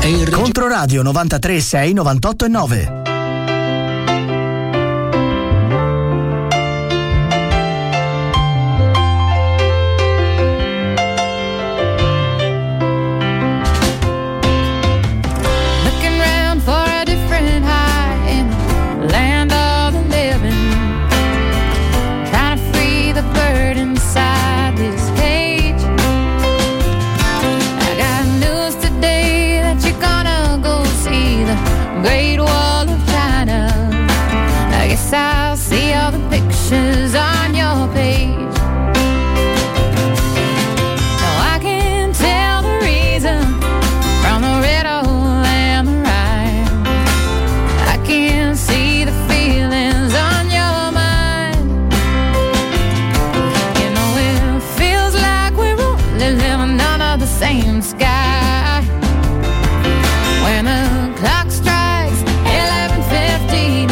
Controradio 93.6, 98.9. Great Wall of China. I guess I'll see all the pictures on your page. Now I can tell the reason from the riddle and the rhyme. I can see the feelings on your mind. You know it feels like we're only living under the same sky. When the clock strikes 11:59.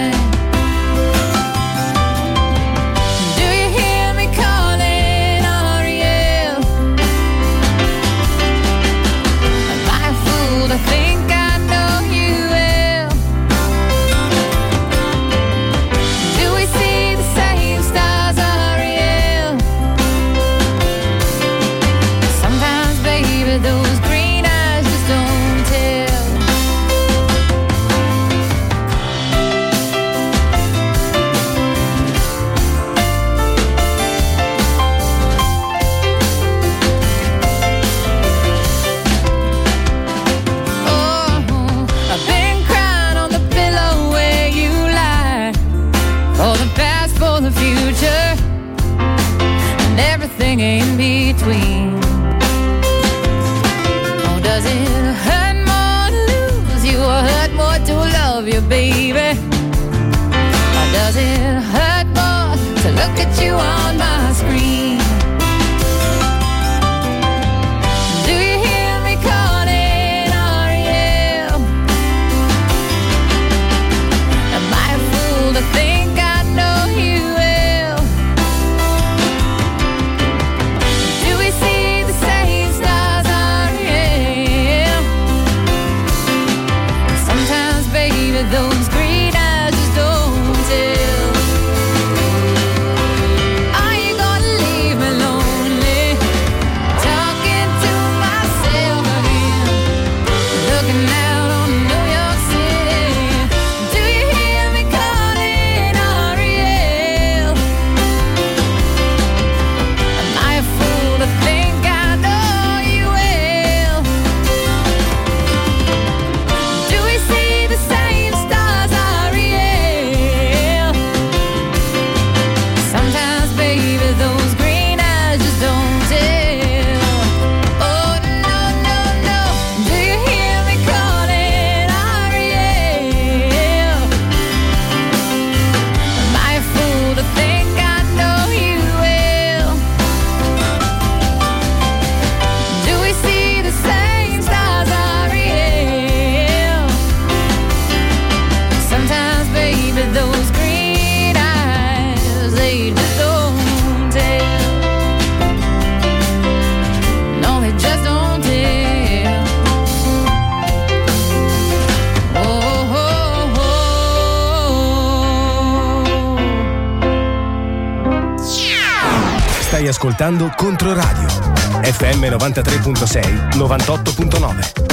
Do you hear me calling, Ariel? Am I a fool to think I know you well? Do we see the same stars, Ariel? Sometimes, baby, those green eyes just don't tell. I've been crying on the pillow where you lie, for the past, for the future, and everything in between. Oh, does it hurt more to lose you or hurt more to love you, baby? Or does it hurt more to look at you on my screen? Do you hear me calling, Ariel? Am I a fool to think I know you well? Do we see the same stars, Ariel? Sometimes, baby, those green eyes just don't tell. Are you gonna leave me lonely, talking to myself again, looking out on New York City? Do you hear me calling, Ariel? Am I a fool to think I know you well? Do we see the same stars, Ariel? Sometimes, baby, those green eyes just don't tell. Oh, no, no, no. Do you hear me calling, Ariel? Am I a fool to think I know you well? Do we see the same stars, Ariel? Sometimes, baby, those green eyes, they just don't tell. No, they just don't tell. Oh, oh, oh. Stai ascoltando Controradio FM 93.6, 98.9.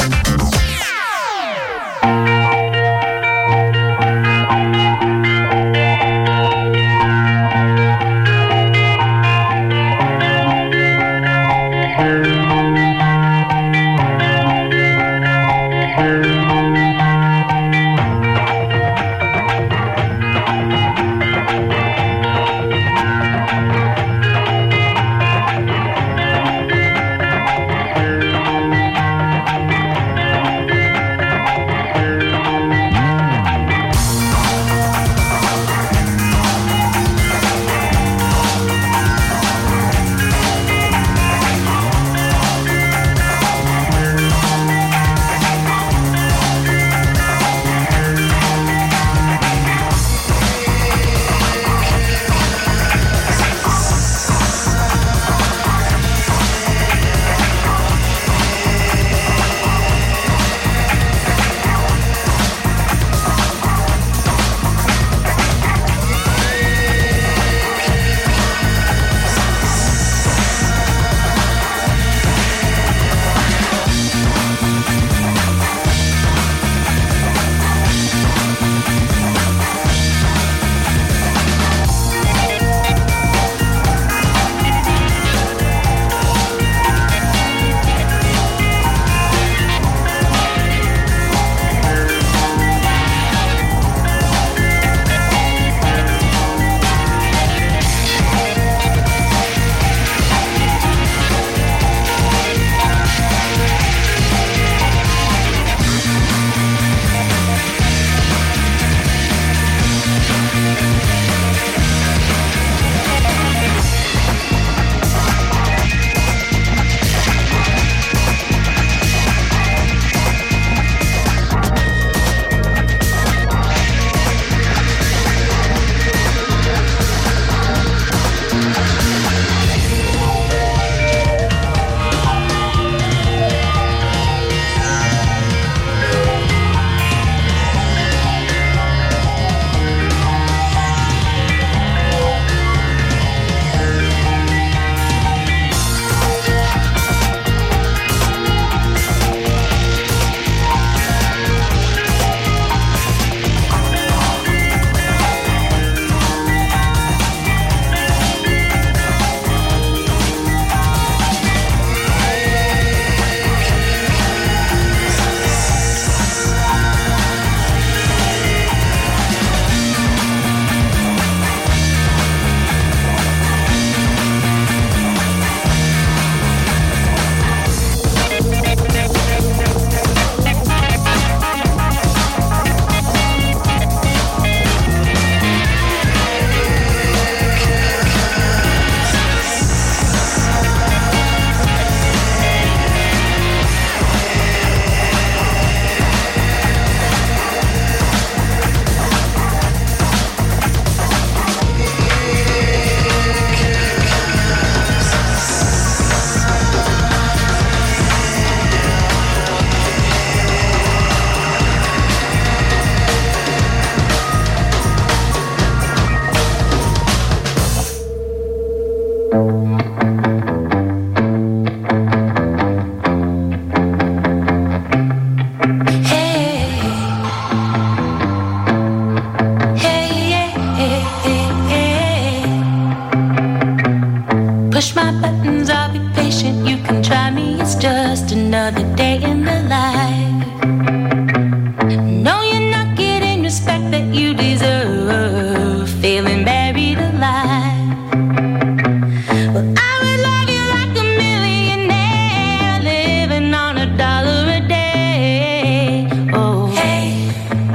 another day in the life. No, you're not getting respect that you deserve, feeling buried alive. Well, I would love you like a millionaire, living on $1 a day. Oh, hey,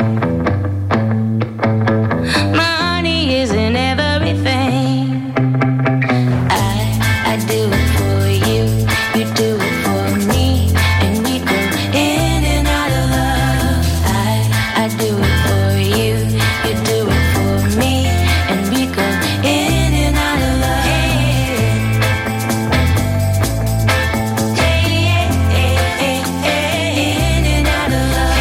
money isn't everything. I do it for you, you do it for me, and we go in and out of love. I do it for you, you do it for me, and we go in and out of love. Hey, hey, hey, hey, in and out of love.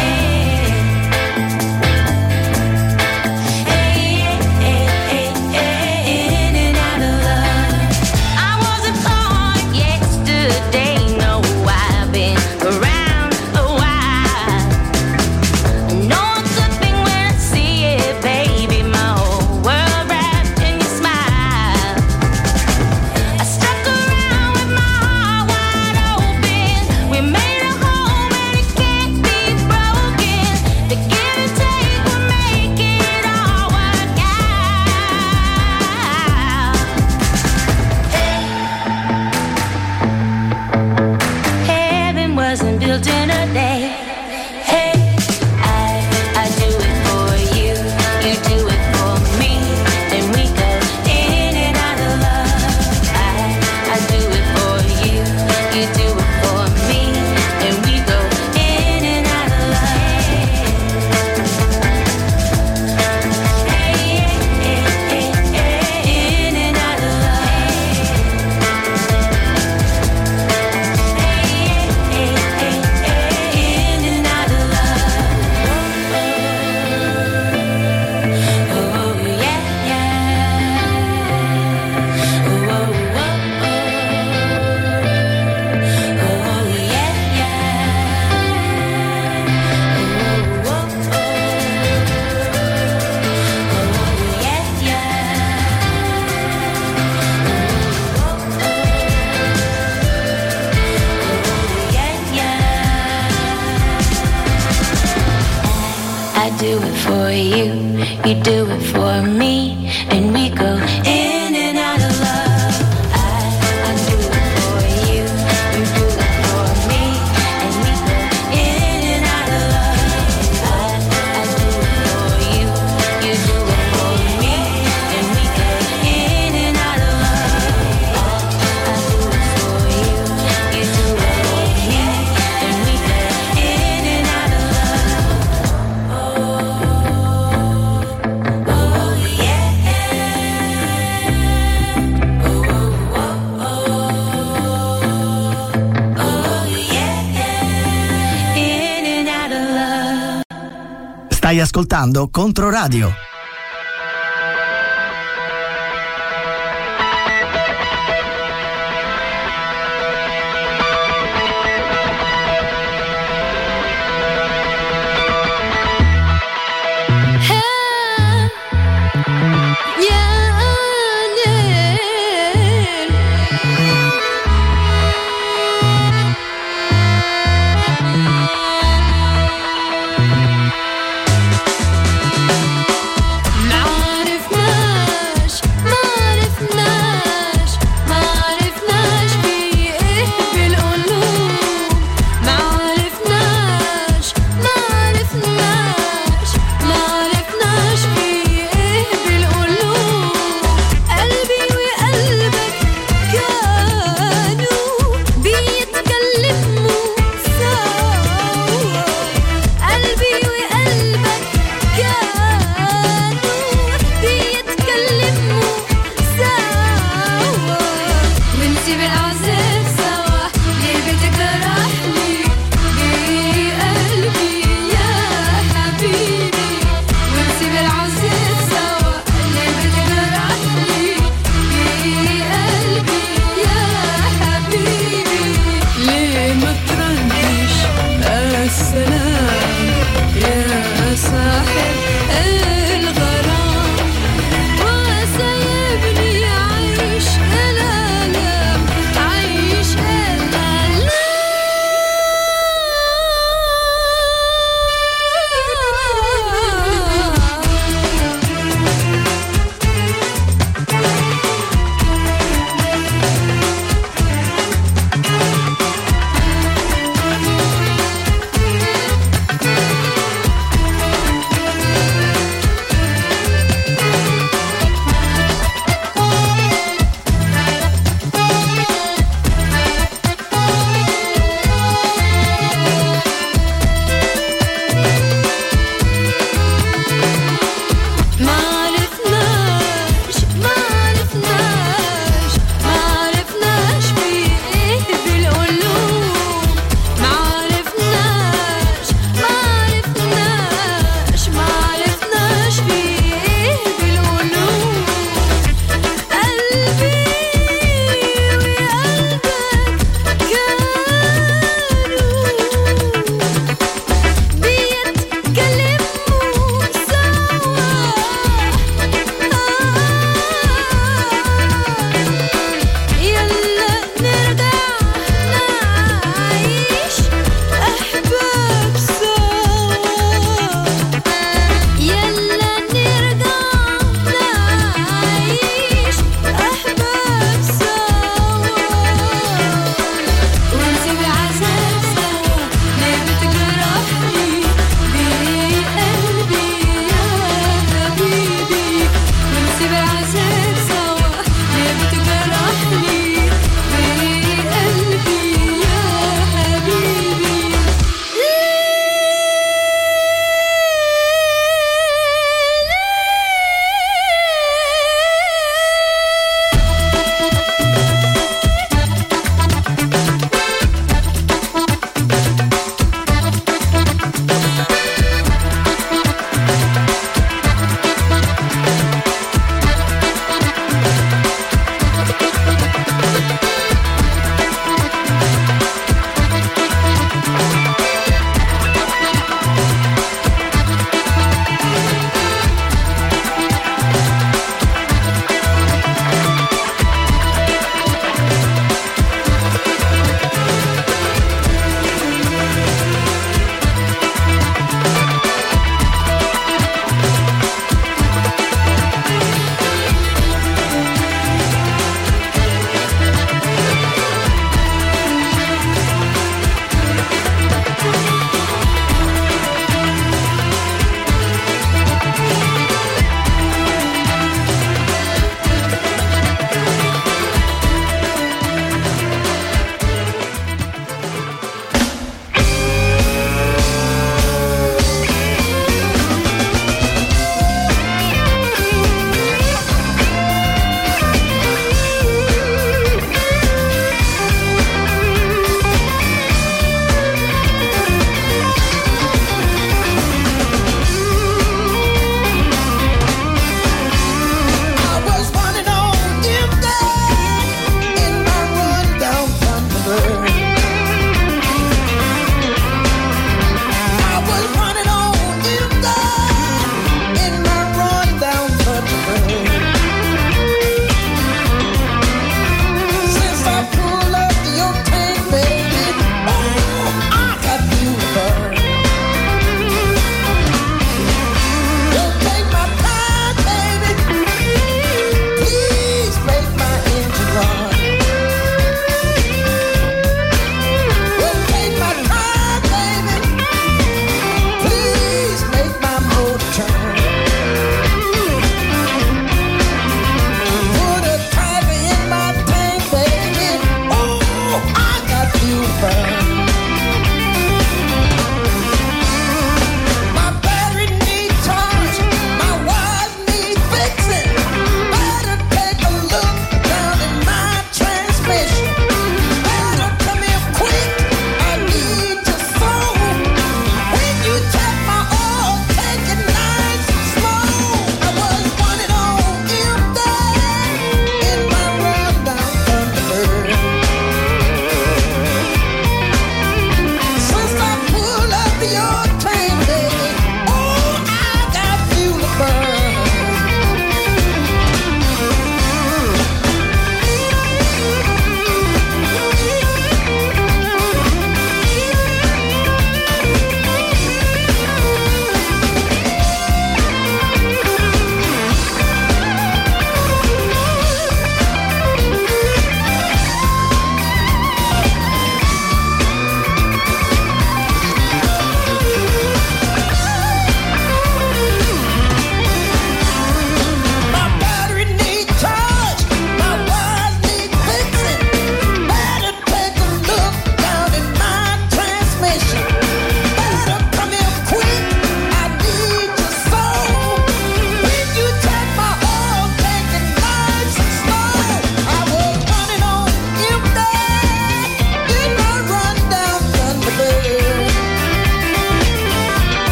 Hey, hey, hey, hey, in and out of love. I wasn't born yesterday, no, I've been around a while. No, it's a thing when I see it, baby, my whole world wrapped in your smile. I stuck around with my heart wide open. We made a home and it can't be broken. The give and take will make it all work out. Heaven wasn't built in a day. Hey, I do it for you, you do it for me, and we go in and out of love. I do it for you, you do it for me, and we go in and out of love. Hey, hey, hey, hey, in and out of love. Hey, hey, hey, hey, in and out of love. Oh, yeah, yeah. Oh, oh, oh, oh. Oh, yeah, yeah. Oh, oh, oh. Oh, yeah, yeah. I do it for you, you do it for me, and we go in and out of love. I do it for you, you do it for me, and we go in and out of love. I do it for you, you do it for me, and we go in and out of love. I do it for you, you do it for me, and we go in and out of love. Oh, yeah. Oh, oh, oh. Oh, yeah. In and out of love. Stai ascoltando Controradio. Yeah.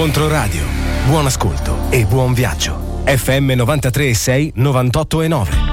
Controradio. Buon ascolto e buon viaggio. FM 93.6, 98.9.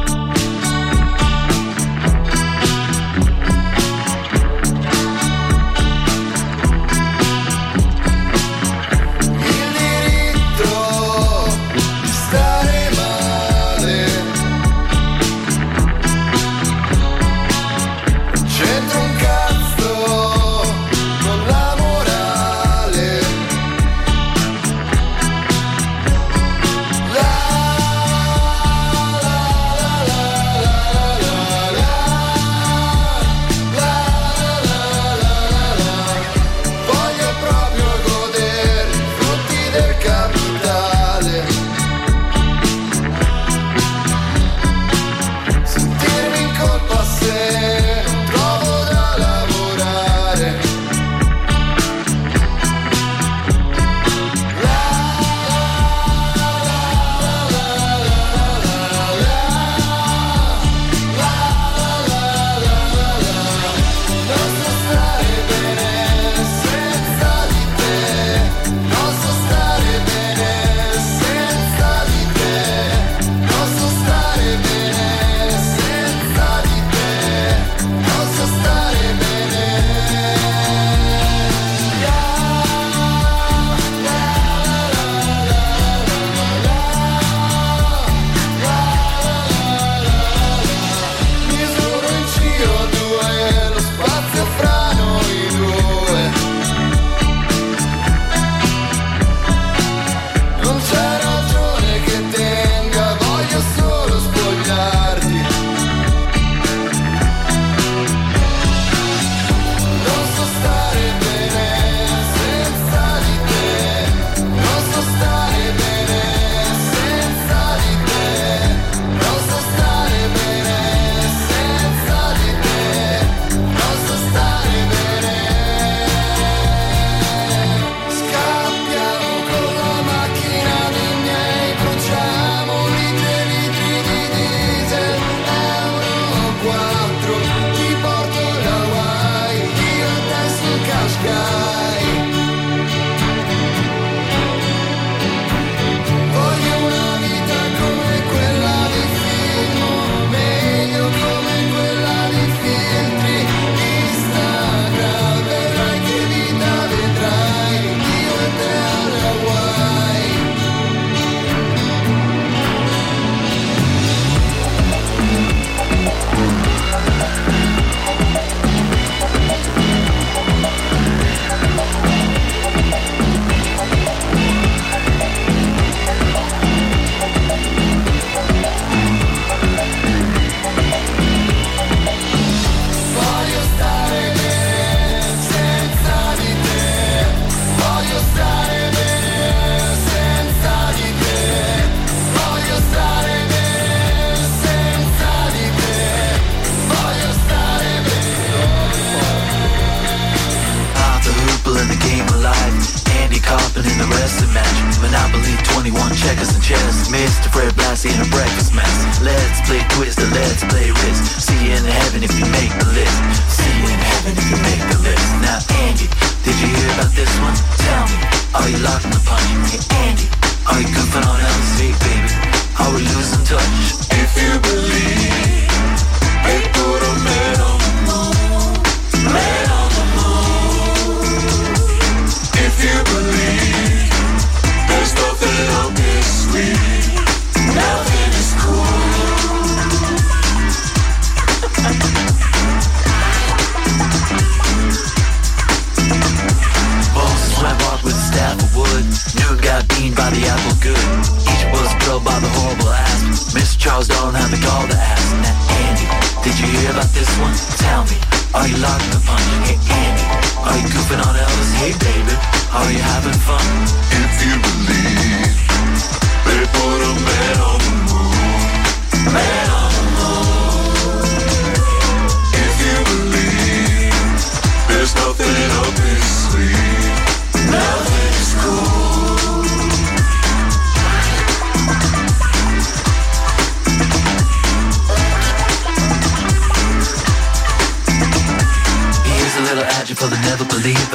For the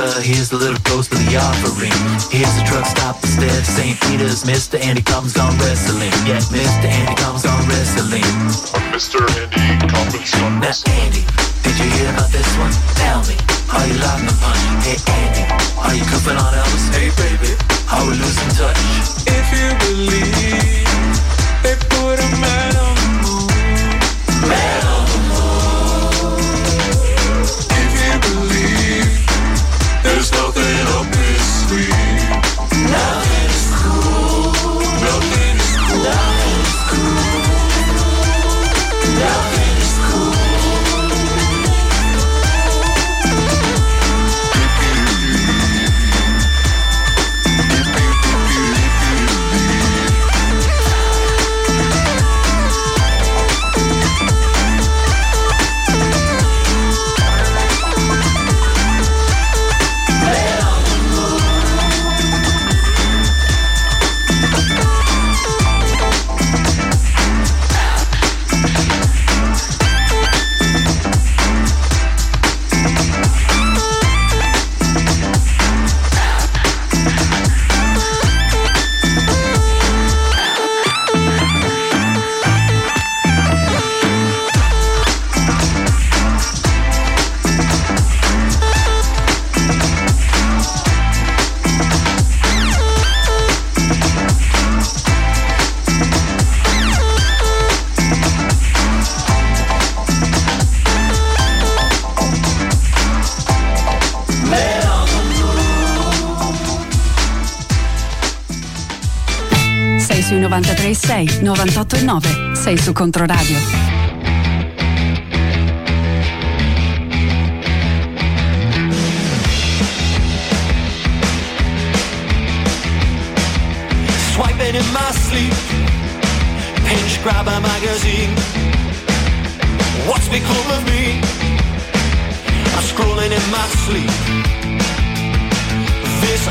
here's the little ghost of the offering. Here's the truck stop instead of St. Peter's. Mr. Andy comes on wrestling. Yeah, Mr. Andy comes on wrestling. Mr. Andy comes on wrestling. Now Andy, did you hear about this one? Tell me, are you locked and punching? Hey Andy, are you cuffing on Elvis? Hey baby, are we losing touch? If you believe they put a man on the moon, Man on the moon. if you believe there's nothing up this sleeve, Nothing is cool. nothing is cool. Nothing is cool. Nothing is cool. Sui 93.6, 98.9, sei su Controradio. Swiping in my sleep, pinch grab a magazine. What's become of me? I'm scrolling in my sleep. This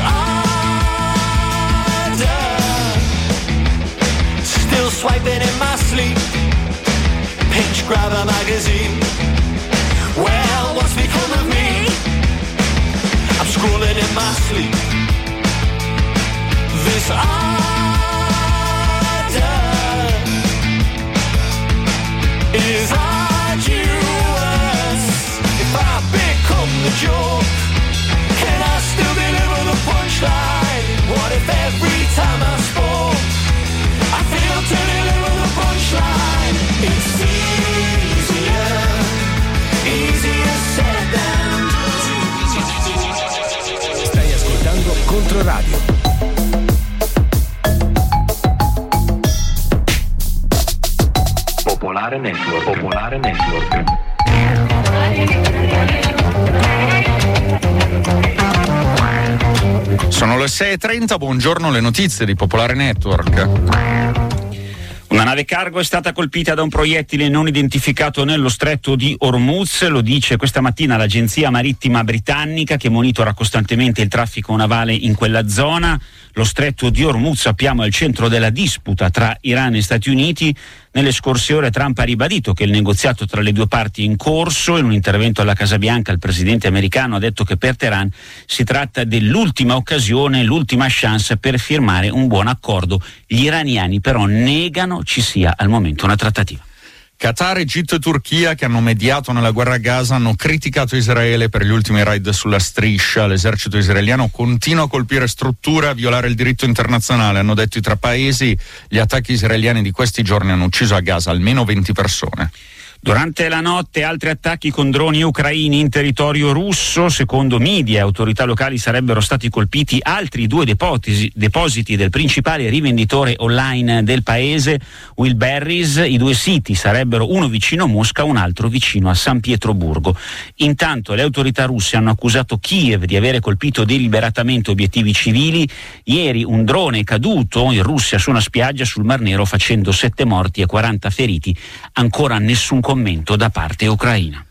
still swiping in my sleep, pinch grab a magazine. Well, what's become of me? I'm scrolling in my sleep. This is arduous. If I become the joke, can I still deliver the punchline? What if every time I spoke I fail to deliver the punchline? It's easier said than done. Stai ascoltando Controradio. Popolare Network. Popolare Network. Sono le 6.30, buongiorno, le notizie di Popolare Network. Una nave cargo è stata colpita da un proiettile non identificato nello stretto di Hormuz, lo dice questa mattina l'agenzia marittima britannica che monitora costantemente il traffico navale in quella zona. Lo stretto di Hormuz, sappiamo, è il centro della disputa tra Iran e Stati Uniti. Nelle scorse ore Trump ha ribadito che il negoziato tra le due parti è in corso. In un intervento alla Casa Bianca il presidente americano ha detto che per Teheran si tratta dell'ultima occasione, l'ultima chance per firmare un buon accordo. Gli iraniani però negano ci sia al momento una trattativa. Qatar, Egitto e Turchia, che hanno mediato nella guerra a Gaza, hanno criticato Israele per gli ultimi raid sulla striscia. L'esercito israeliano continua a colpire strutture, a violare il diritto internazionale, hanno detto i tre paesi. Gli attacchi israeliani di questi giorni hanno ucciso a Gaza almeno 20 persone. Durante la notte altri attacchi con droni ucraini in territorio russo. Secondo media e autorità locali sarebbero stati colpiti altri due depositi del principale rivenditore online del paese, Wildberries. I due siti sarebbero uno vicino a Mosca, un altro vicino a San Pietroburgo. Intanto le autorità russe hanno accusato Kiev di avere colpito deliberatamente obiettivi civili. Ieri un drone è caduto in Russia su una spiaggia sul Mar Nero facendo 7 morti e 40 feriti. Ancora nessun commento da parte ucraina.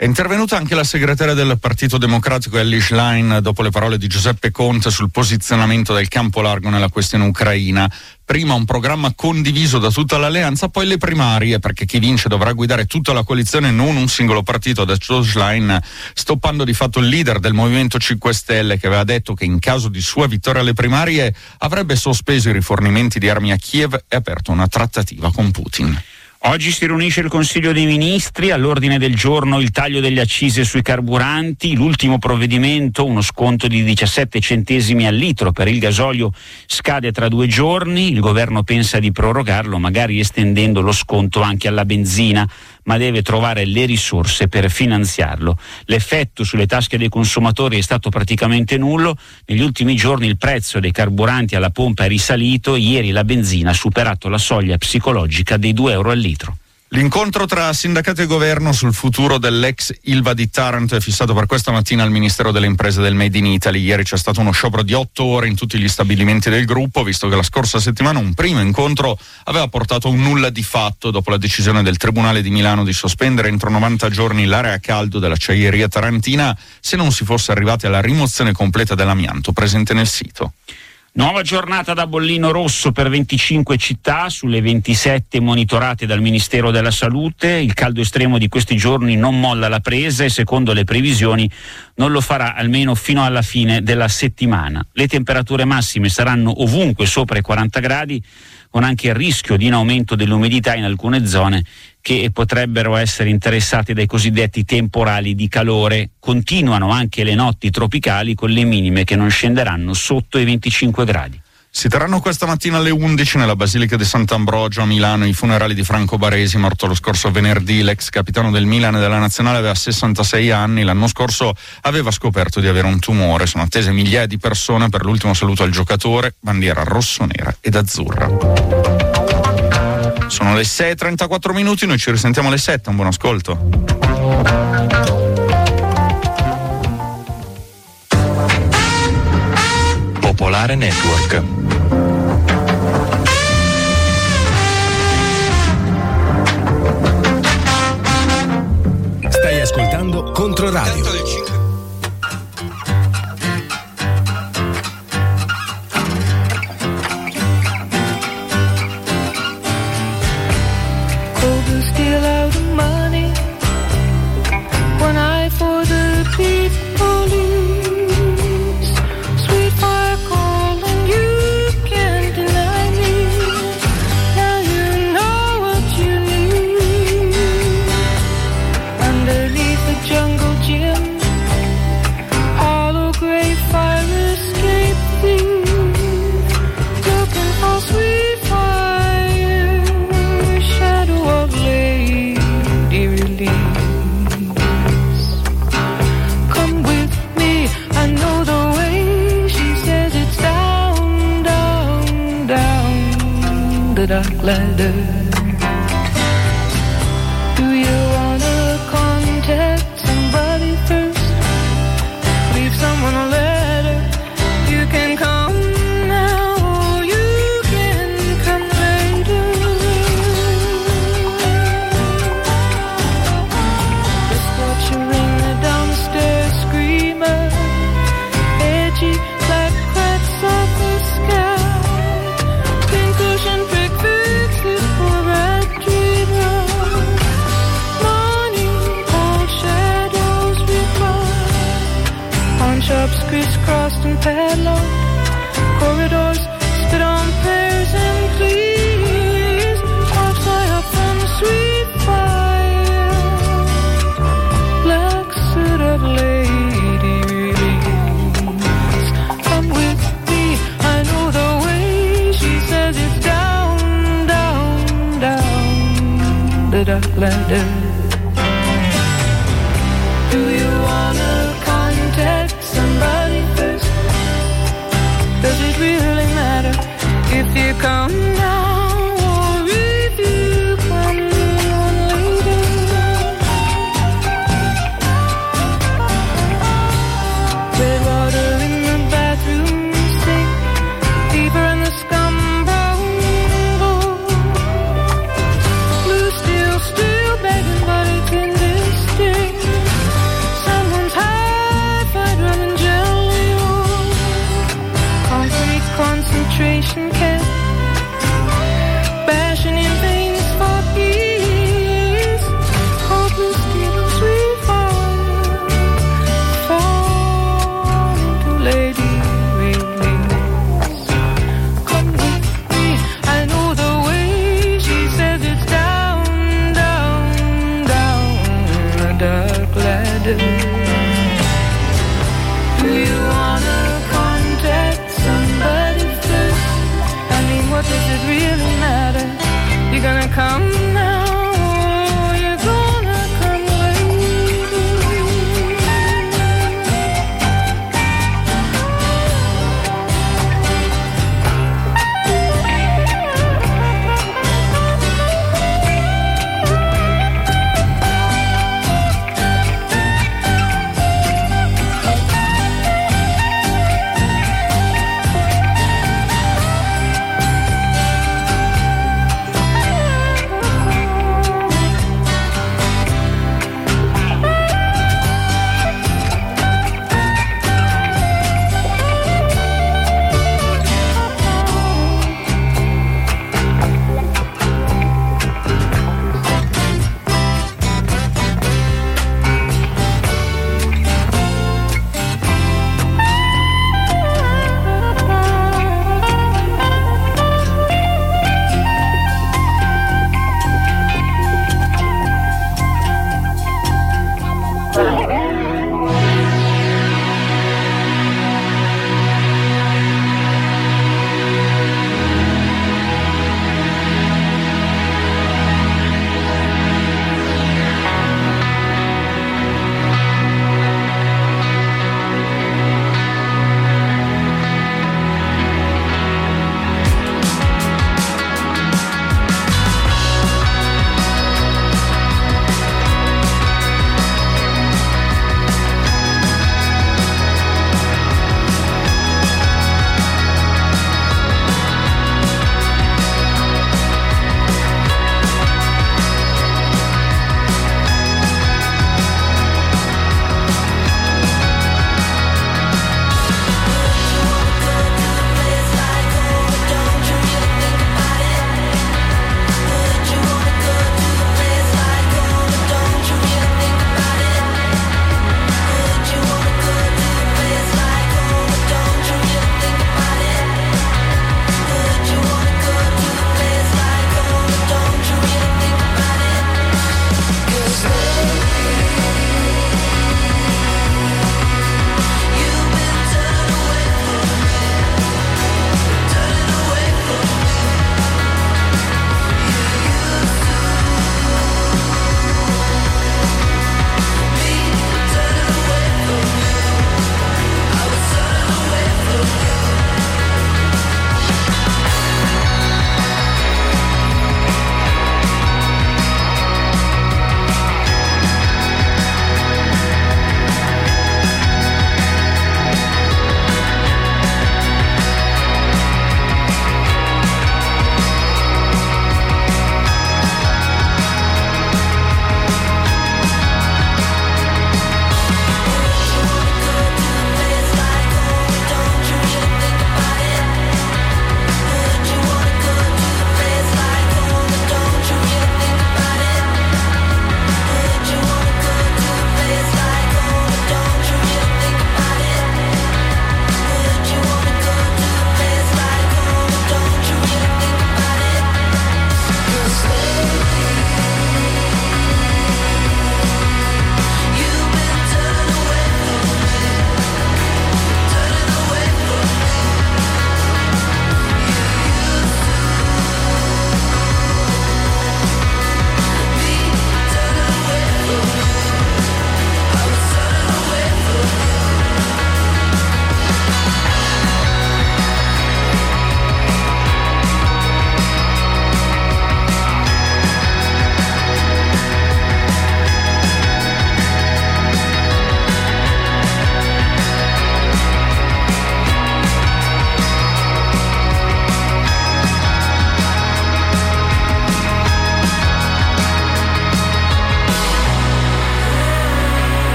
È intervenuta anche la segretaria del Partito Democratico Elly Schlein dopo le parole di Giuseppe Conte sul posizionamento del campo largo nella questione ucraina. Prima un programma condiviso da tutta l'alleanza, poi le primarie, perché chi vince dovrà guidare tutta la coalizione, non un singolo partito. Adesso Schlein, stoppando di fatto il leader del Movimento 5 Stelle, che aveva detto che in caso di sua vittoria alle primarie avrebbe sospeso i rifornimenti di armi a Kiev e aperto una trattativa con Putin. Oggi si riunisce il Consiglio dei Ministri, all'ordine del giorno il taglio delle accise sui carburanti, l'ultimo provvedimento, uno sconto di 17 centesimi al litro per il gasolio, scade tra 2 giorni, il governo pensa di prorogarlo, magari estendendo lo sconto anche alla benzina, ma deve trovare le risorse per finanziarlo. L'effetto sulle tasche dei consumatori è stato praticamente nullo, negli ultimi giorni il prezzo dei carburanti alla pompa è risalito, ieri la benzina ha superato la soglia psicologica dei 2 euro al litro. L'incontro tra sindacato e governo sul futuro dell'ex Ilva di Taranto è fissato per questa mattina al Ministero delle Imprese del Made in Italy. Ieri c'è stato uno sciopero di 8 ore in tutti gli stabilimenti del gruppo, visto che la scorsa settimana un primo incontro aveva portato a un nulla di fatto dopo la decisione del Tribunale di Milano di sospendere entro 90 giorni l'area a caldo dell'acciaieria tarantina se non si fosse arrivati alla rimozione completa dell'amianto presente nel sito. Nuova giornata da bollino rosso per 25 città sulle 27 monitorate dal Ministero della Salute. Il caldo estremo di questi giorni non molla la presa e secondo le previsioni non lo farà almeno fino alla fine della settimana. Le temperature massime saranno ovunque sopra i 40 gradi, con anche il rischio di un aumento dell'umidità in alcune zone che potrebbero essere interessate dai cosiddetti temporali di calore. Continuano anche le notti tropicali con le minime che non scenderanno sotto i 25 gradi. Si terranno questa mattina alle 11 nella Basilica di Sant'Ambrogio a Milano i funerali di Franco Baresi, morto lo scorso venerdì. L'ex capitano del Milan e della Nazionale aveva 66 anni, l'anno scorso aveva scoperto di avere un tumore. Sono attese migliaia di persone per l'ultimo saluto al giocatore, bandiera rossonera ed azzurra. Sono le 6:34 minuti, noi ci risentiamo alle 7, un buon ascolto. Popolare Network. Stai ascoltando Controradio. Dark ladder. Do you wanna contact somebody first? Leave someone a letter. You can come now or you can come later. Just watch you ring down the stairs, screamer. Edgy black cracks of the sky. Pincushion shops crisscrossed and padlocked, corridors spit on prayers and pleas, hearts fly up from the sweet fire, black suit of lady release. Come with me, I know the way. She says it's down, down, down the dark ladder. Do you wanna contact somebody first? Does it really matter if you come now or if you come later? Red water in the bathroom sink, fever in the scum brown bowl, blue steel still begging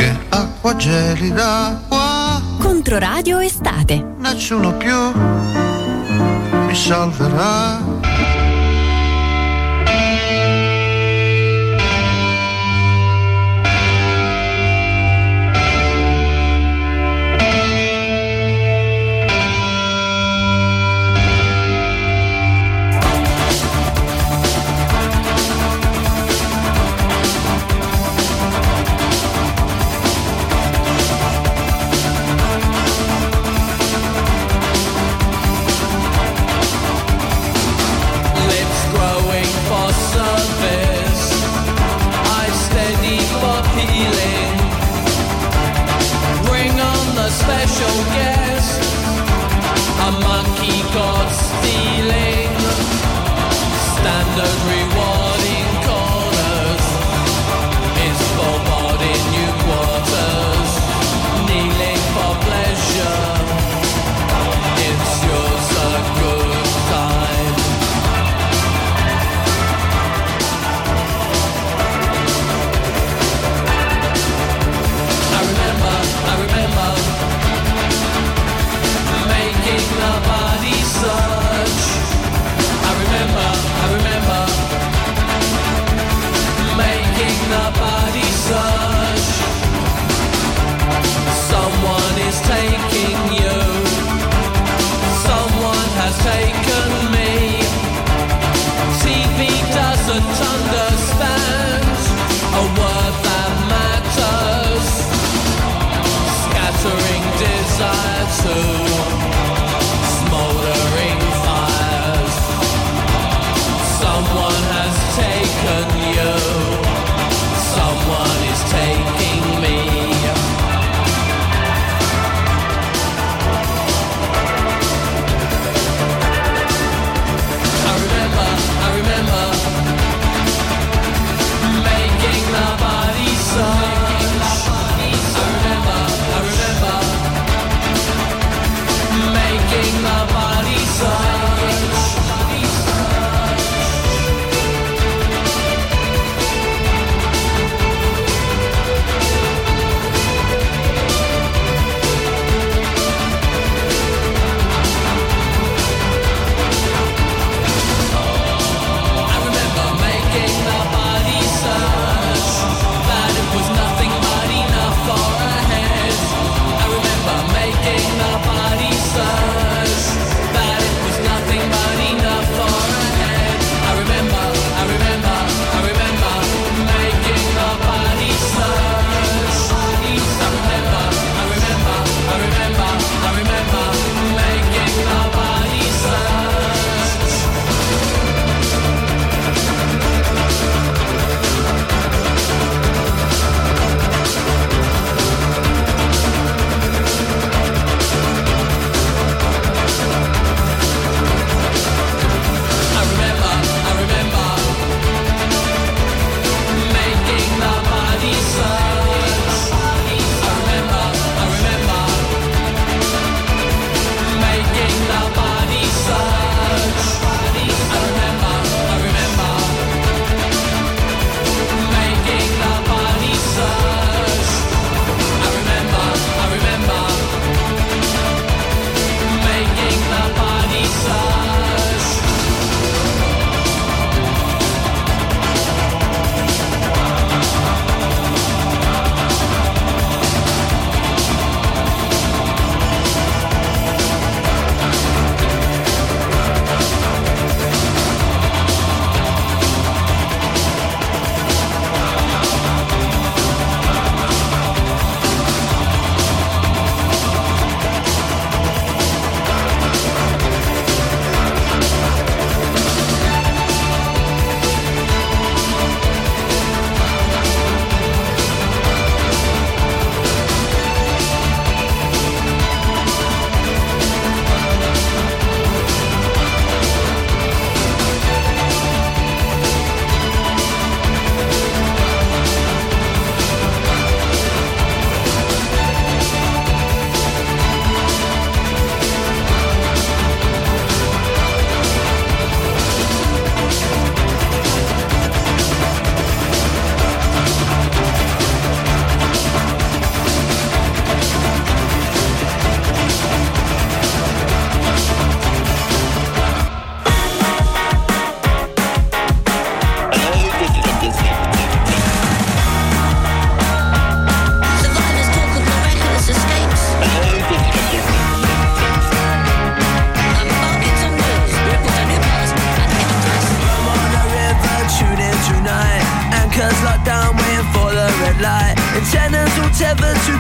che acqua gelida qua. Controradio estate. Nessuno più mi salverà. Special guest, a monkey god stealing, standard rewarding corners, it's for body new quarters, kneeling for pleasure, it's yours a good time. I remember making the body search. I remember making the body search. Someone is taking you. Someone has taken me. TV doesn't understand a word that matters. Scattering desire to smoldering fires. Someone has taken you. Someone is taking me. I remember making the body search. I remember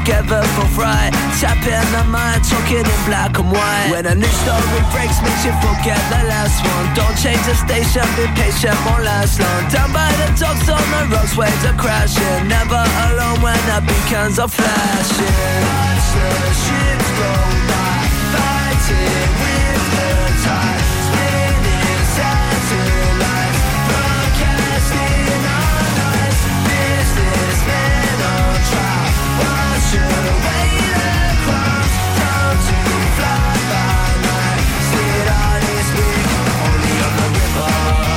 together for fright. Tapping the mind, talking in black and white. When a new story breaks, makes you forget the last one. Don't change the station, be patient, won't last long. Down by the docks on the rocks, waves are crashing. Never alone when the beacons are flashing. Watch the ships go by, fighting with the tide. Spinning satellites, broadcasting our lives. Businessmen on trial, wash away the crimes. Time to fly by night. Sit on this week, only on the river.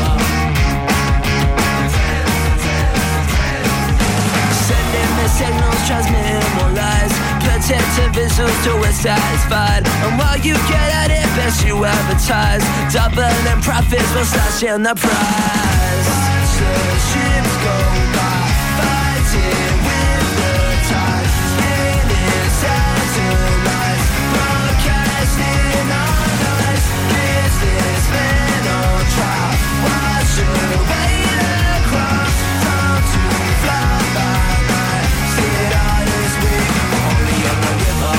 Sending the signals, transmitting more lies. Protective visuals till we're satisfied. And while you get at it, best you advertise. Doubling profits, we'll slash in the price. Watch the ships go by, fighting with the tide. Spinning satellites, broadcasting our lives. Businessmen on trial, wash away the crowds. Time to fly by night. Sit on this week, only on the river.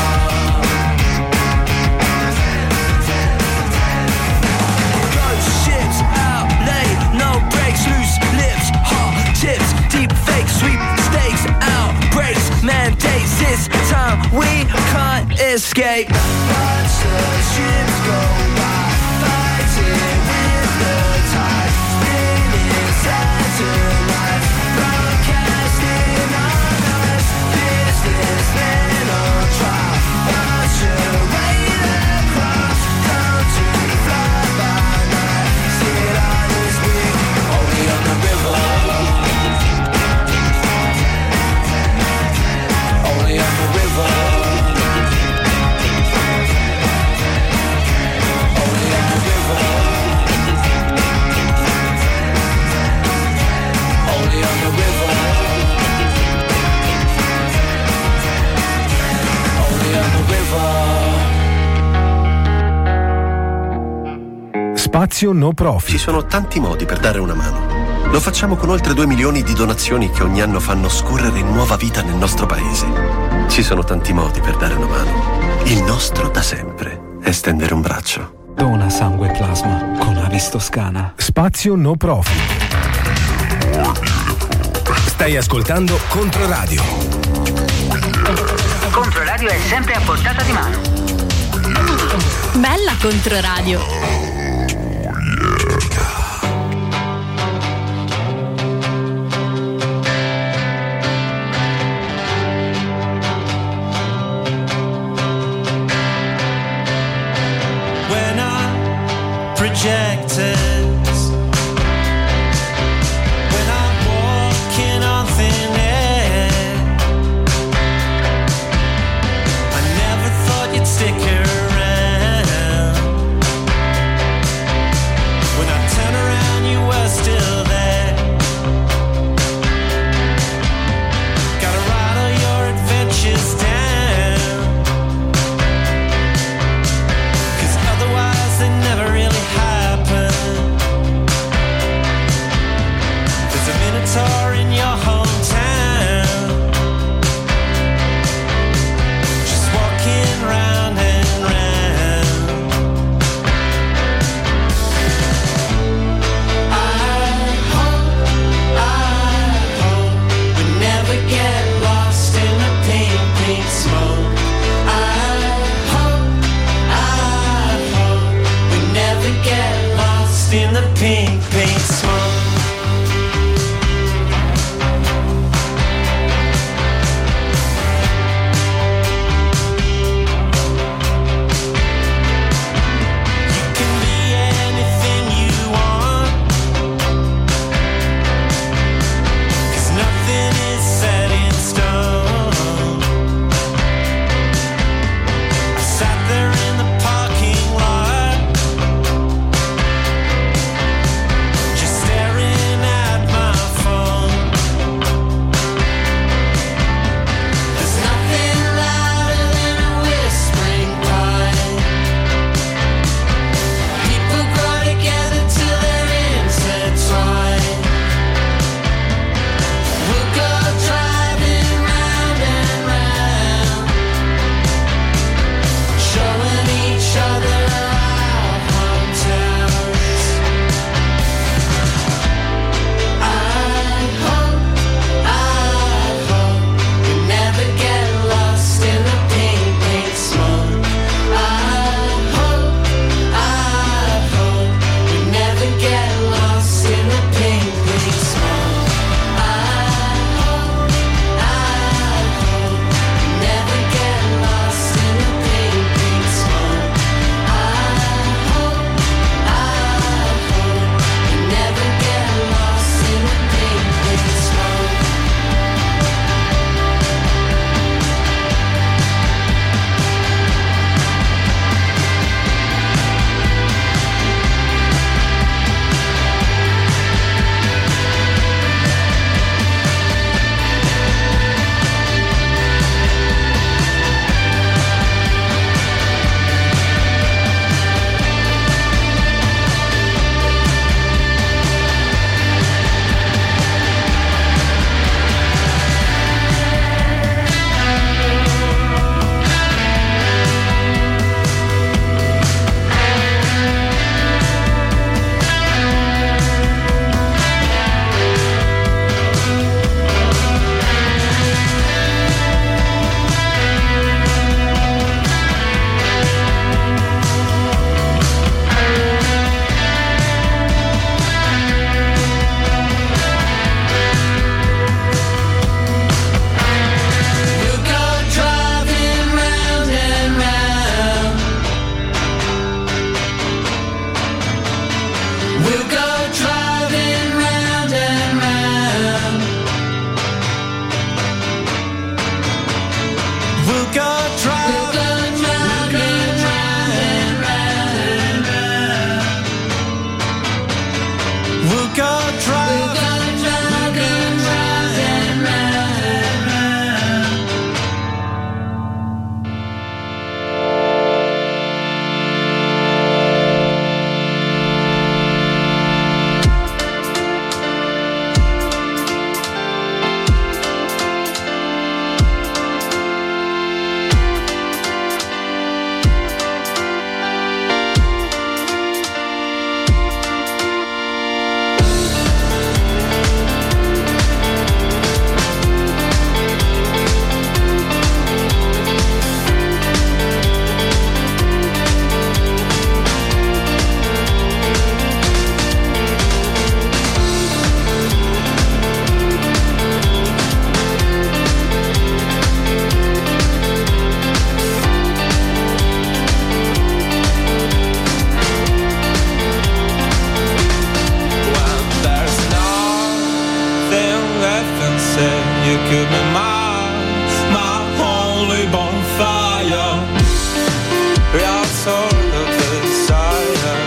Ghost ships out late, no breaks, loose lips, hot tips, deep fake sweepstakes, outbreaks, mandates. This time we can't escape. Watch the ships go by, fighting with the tide. Spinning satellites, broadcasting our lives. Businessmen on trial, wash away the crowds. Time to fly by night. Sit on this week, only on the river. Only on the river. Only on the river. Only on the river. Only on the river. Spazio no profit. Ci sono tanti modi per dare una mano. Lo facciamo con oltre 2 milioni di donazioni che ogni anno fanno scorrere nuova vita nel nostro paese. Ci sono tanti modi per dare una mano. Il nostro da sempre è stendere un braccio. Dona sangue e plasma con Avis Toscana. Spazio no profit. Stai ascoltando Controradio. Controradio è sempre a portata di mano. Bella Controradio. When I projected, when I'm walking on thin air, I never thought you'd stick around. We'll go driving round and round and round and round. We'll go driving round and round and round and round. You could be my holy bonfire, your sort of desire.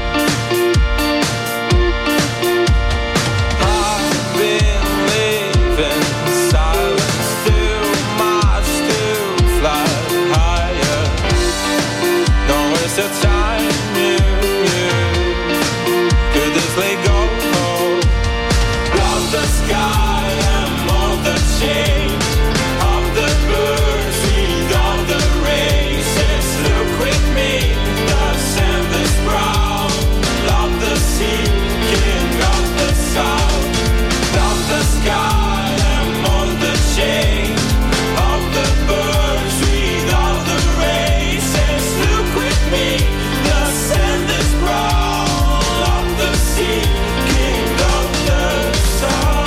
I've been living in silence, too much to fly higher. Don't waste your time, you could easily go home. Love the sky. Change of the birds, feed of the races. Look with me, the sand is brown. Love the sea, king of the south. Love the sky and all the change of the birds, feed of the races. Look with me, the sand is brown. Love the sea, king of the south.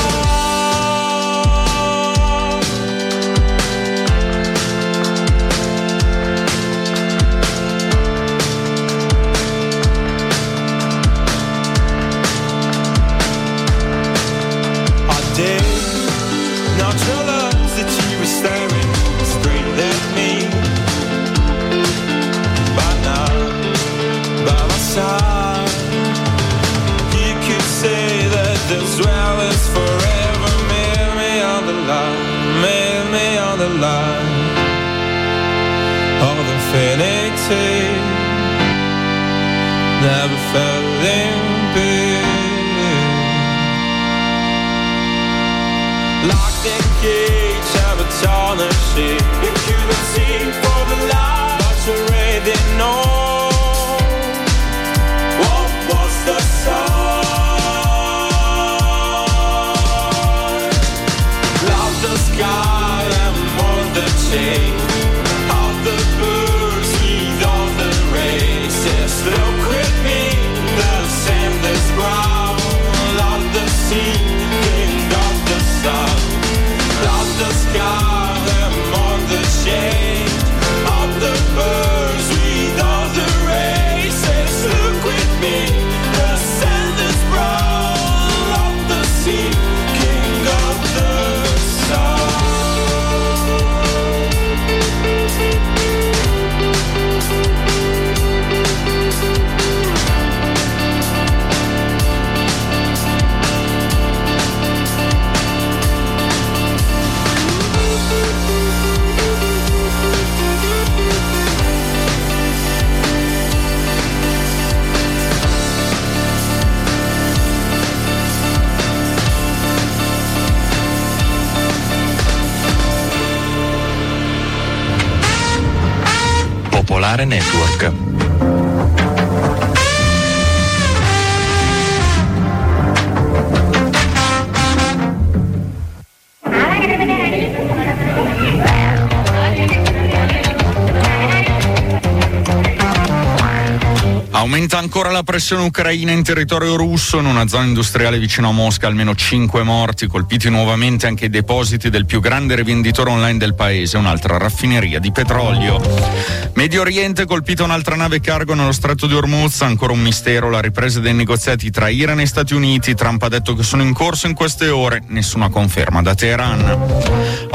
Not realize that you were staring straight at me. But now, by my side, you could say that this well is forever. Meet me on the line, meet me on the line of infinity. Never felt in pain. Locked in cage, avatar on a ship. You couldn't see for the light, but you already know what was the sign. Love the sky and more the change of the birds, heed of the races. Look with me, the sand is brown. Love the sea, king of the sun. Love the sky and more the change of the birds, heed of the races. Look with me, the sand is brown. Love the sea, king of the sun. Popolare Network. Aumenta ancora la pressione ucraina in territorio russo. In una zona industriale vicino a Mosca almeno 5 morti, colpiti nuovamente anche i depositi del più grande rivenditore online del paese, un'altra raffineria di petrolio. Medio Oriente, colpita un'altra nave cargo nello stretto di Hormuz, ancora un mistero la ripresa dei negoziati tra Iran e Stati Uniti. Trump ha detto che sono in corso in queste ore, nessuna conferma da Teheran.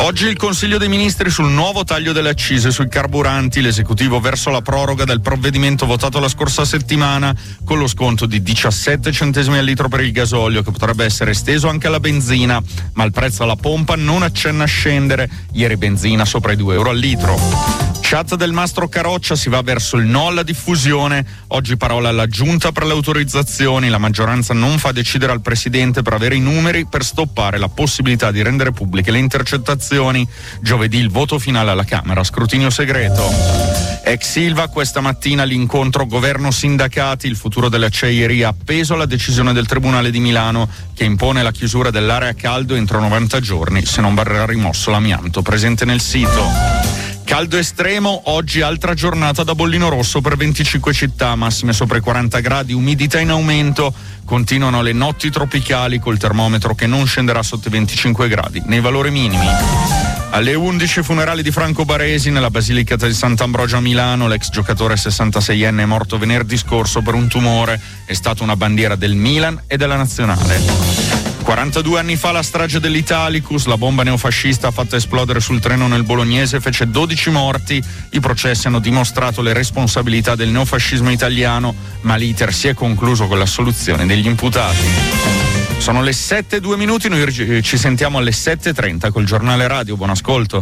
Oggi il Consiglio dei Ministri sul nuovo taglio delle accise sui carburanti, l'esecutivo verso la proroga del provvedimento votato la scorsa settimana con lo sconto di 17 centesimi al litro per il gasolio, che potrebbe essere esteso anche alla benzina, ma il prezzo alla pompa non accenna a scendere, ieri benzina sopra i 2 euro al litro. Chat del Mastro Caroccia, si va verso il no alla diffusione, oggi parola alla Giunta per le autorizzazioni, la maggioranza non fa decidere al Presidente per avere i numeri per stoppare la possibilità di rendere pubbliche le intercettazioni. Giovedì il voto finale alla Camera, scrutinio segreto. Ex Ilva, questa mattina l'incontro governo-sindacati, il futuro dell'acciaieria appeso alla decisione del Tribunale di Milano che impone la chiusura dell'area caldo entro 90 giorni se non verrà rimosso l'amianto presente nel sito. Caldo estremo, oggi altra giornata da bollino rosso per 25 città, massime sopra i 40 gradi, umidità in aumento, continuano le notti tropicali col termometro che non scenderà sotto i 25 gradi nei valori minimi. Alle 11 funerali di Franco Baresi nella Basilica di Sant'Ambrogio a Milano, l'ex giocatore 66enne è morto venerdì scorso per un tumore, è stata una bandiera del Milan e della nazionale. 42 anni fa la strage dell'Italicus, la bomba neofascista fatta esplodere sul treno nel Bolognese fece 12 morti, i processi hanno dimostrato le responsabilità del neofascismo italiano, ma l'iter si è concluso con l'assoluzione degli imputati. Sono le 7:02, noi ci sentiamo alle 7:30 col giornale radio, buon ascolto.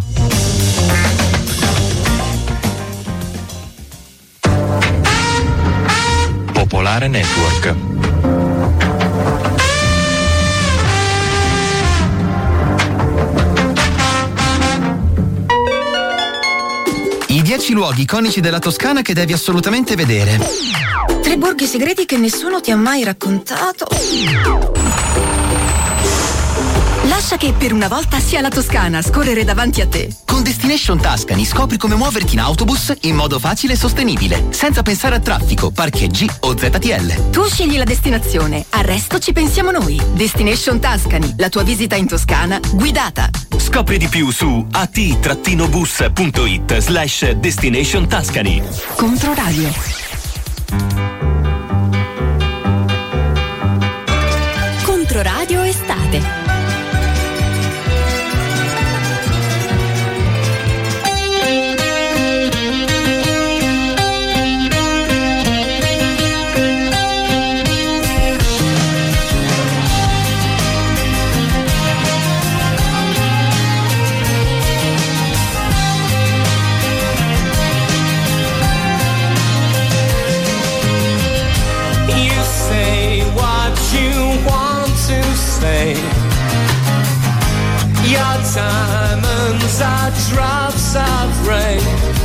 Popolare Network. I 10 luoghi iconici della Toscana che devi assolutamente vedere. 3 borghi segreti che nessuno ti ha mai raccontato. Lascia che per una volta sia la Toscana a scorrere davanti a te. Con Destination Tuscany scopri come muoverti in autobus in modo facile e sostenibile, senza pensare a traffico, parcheggi o ZTL. Tu scegli la destinazione, al resto ci pensiamo noi. Destination Tuscany, la tua visita in Toscana guidata. Scopri di più su at-bus.it/Destination Tuscany. Controradio. Controradio Estate. Your diamonds are drops of rain.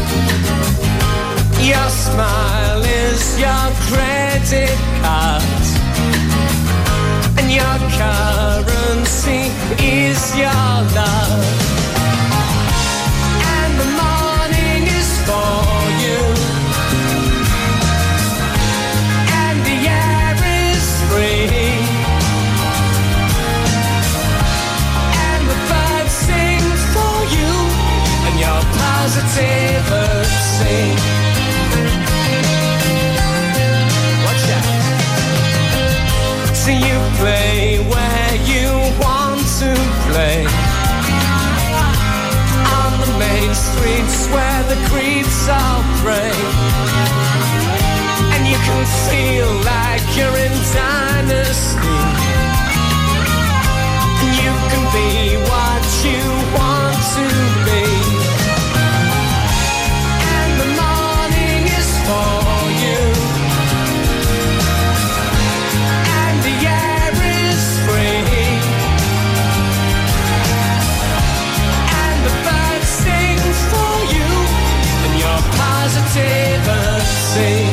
Your smile is your credit card, and your currency is your love. And the morning is for you, and the air is free. Positivity. Watch out. So you play where you want to play, on the main streets where the creeps all pray, and you can feel like you're in dynasty, and you can be what you want to be. For you, and the air is free, and the birds sing for you, and your positivity.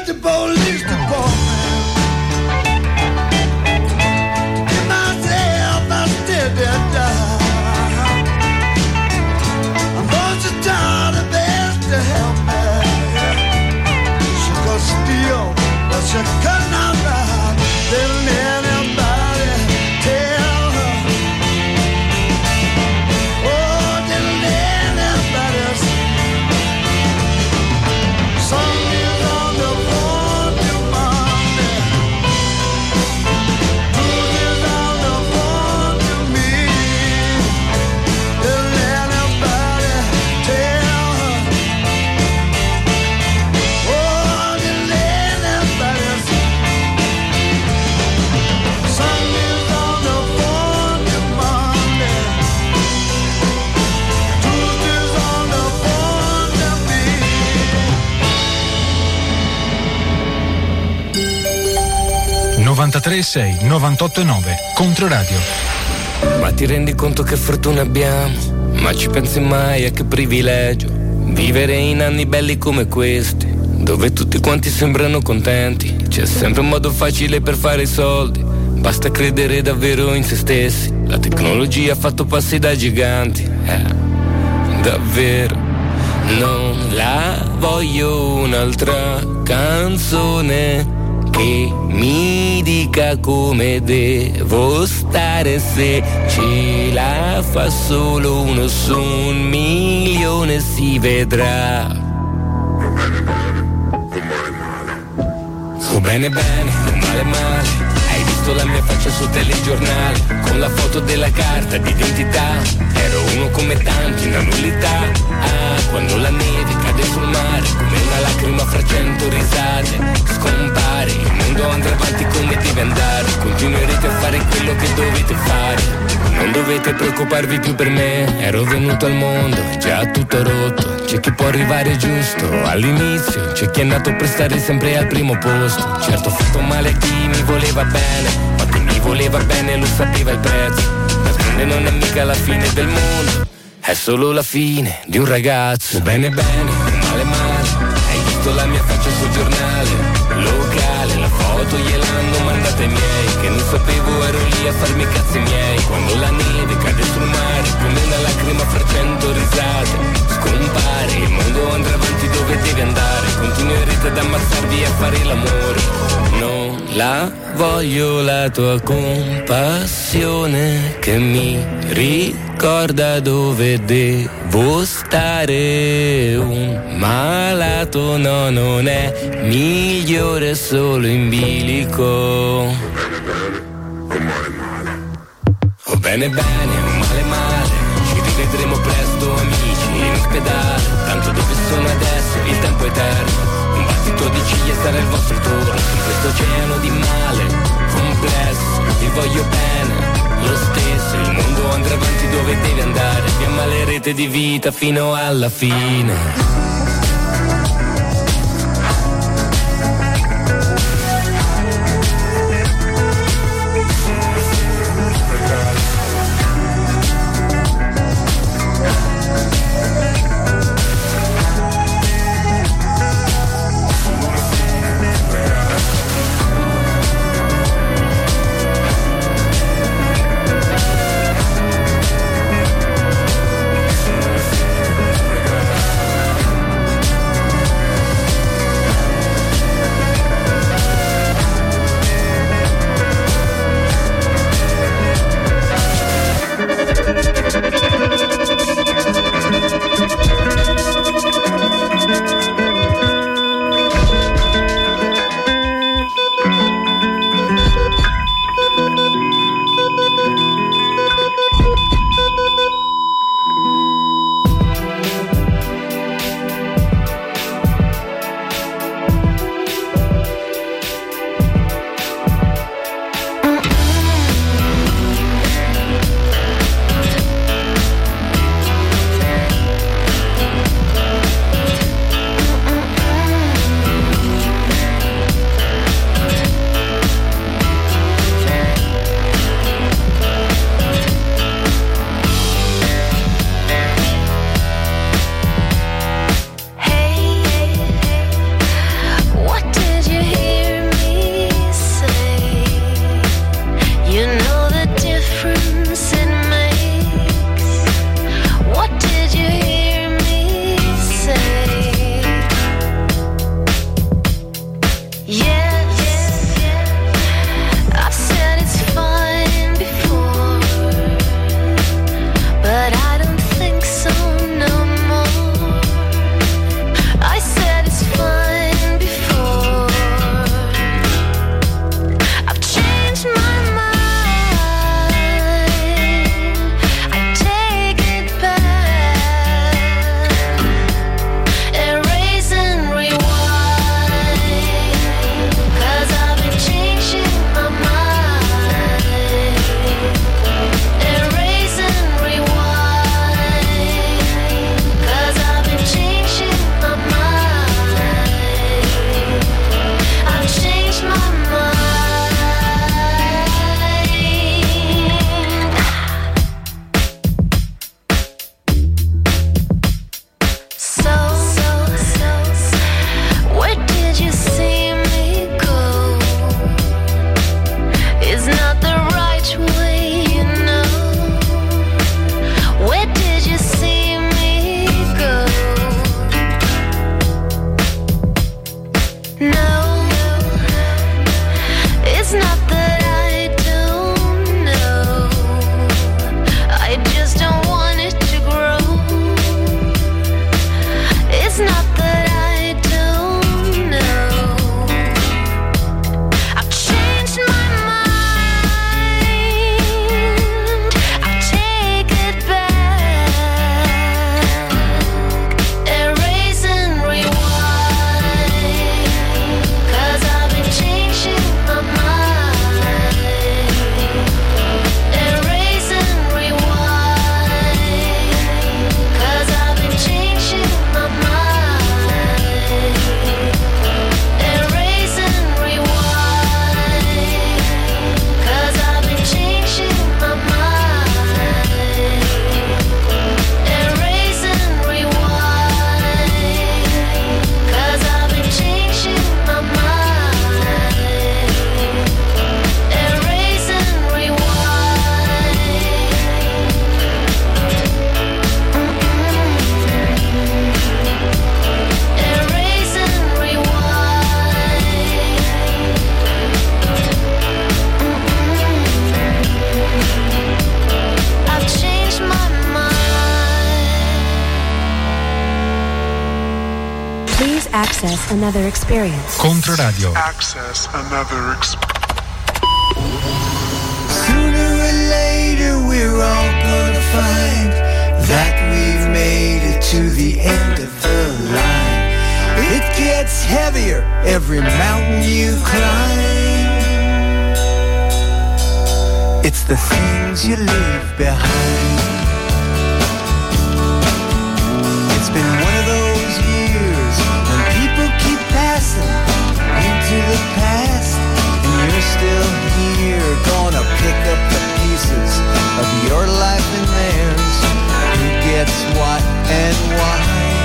the police department. Give myself I still did die. I'm going to try the best to help me. She could steal, but she could not lie. Didn't anybody tell her? Oh, didn't anybody see? Sunday's on the phone to Monday. Tuesday's on the phone to me. Didn't anybody tell her? Oh, didn't anybody see? Sunday's on the phone to Monday. Tuesday's on the phone to me. 93.6, 98.9, Controradio. Ma ti rendi conto che fortuna abbiamo? Ma ci pensi mai a che privilegio vivere in anni belli come questi, dove tutti quanti sembrano contenti. C'è sempre un modo facile per fare i soldi, basta credere davvero in se stessi. La tecnologia ha fatto passi da giganti, davvero. Non la voglio un'altra canzone che mi dica come devo stare, se ce la fa solo uno su 1.000.000 si vedrà. O bene bene, o male male, hai visto la mia faccia sul telegiornale con la foto della carta d'identità. Ero uno come tanti, una nullità. Ah, quando la neve cade sul mare come una lacrima fra 100 risate, scompare, il mondo andrà avanti come deve andare. Continuerete a fare quello che dovete fare, non dovete preoccuparvi più per me. Ero venuto al mondo, già tutto rotto. C'è chi può arrivare giusto all'inizio, c'è chi è nato per stare sempre al primo posto. Certo ho fatto male a chi mi voleva bene, ma chi mi voleva bene lo sapeva il prezzo. D'altronde non è mica la fine del mondo, è solo la fine di un ragazzo. Bene bene, male male, hai visto la mia faccia sul giornale locale, la foto gliel'hanno mandata ai miei, che non sapevo ero lì a farmi i cazzi miei. Quando la neve cade sul mare come una lacrima fra 100 risate, scompare, il mondo andrà avanti dove deve andare. Continuerete ad ammazzarvi e a fare l'amore. Non la voglio la tua compassione che mi ricorda dove devo stare. Un malato no, non è migliore, solo in bilico. O bene bene, o male male, ci rivedremo presto amici in ospedale. Tanto dove sono adesso, il tempo è eterno. Un battito di ciglia sarà il vostro turno. In questo oceano di male complesso vi voglio bene lo stesso. Il mondo andrà avanti dove deve andare, vi ammalerete di vita fino alla fine. Access another experience. Controradio. Access another experience. Sooner or later we're all gonna find that we've made it to the end of the line. It gets heavier every mountain you climb. It's the things you leave behind. It's been one of those years when people keep passing into the past, and you're still here, gonna pick up the pieces of your life and theirs. Who gets what and why?